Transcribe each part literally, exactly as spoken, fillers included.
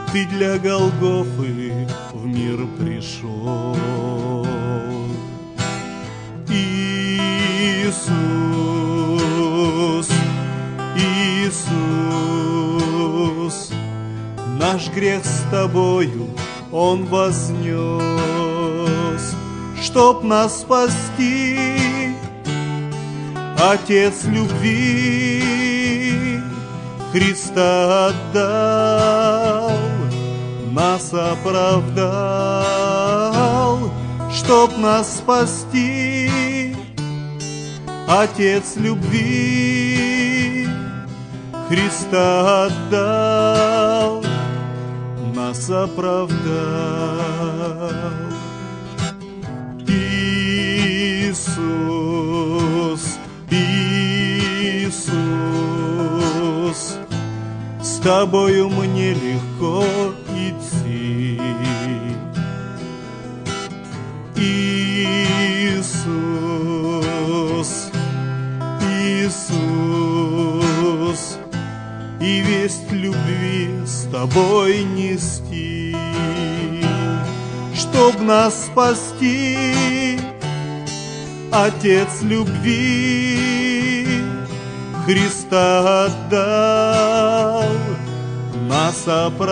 Ты для Голгофы в мир пришел. Иисус, Иисус, наш грех с Тобою Он вознес, чтоб нас спасти. Отец любви Христа отдал, нас оправдал, чтоб нас спасти. Отец любви Христа отдал, нас оправдал. Иисус, Иисус, с Тобою мне легко идти. Иисус, Иисус, и весть любви с Тобой нести, чтоб нас спасти. Отец любви Христа отдал, нас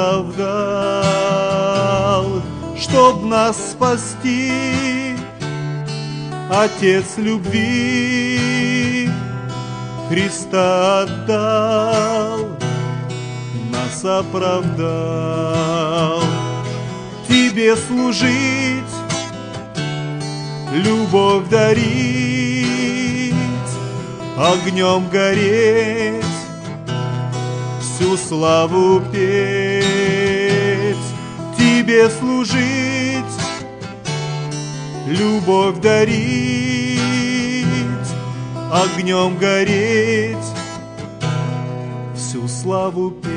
оправдал, чтоб нас спасти. Отец любви Христа отдал, нас оправдал. Тебе служить, любовь дарить, огнем гореть, всю славу петь. Тебе служить, любовь дарить, огнем гореть, всю славу петь.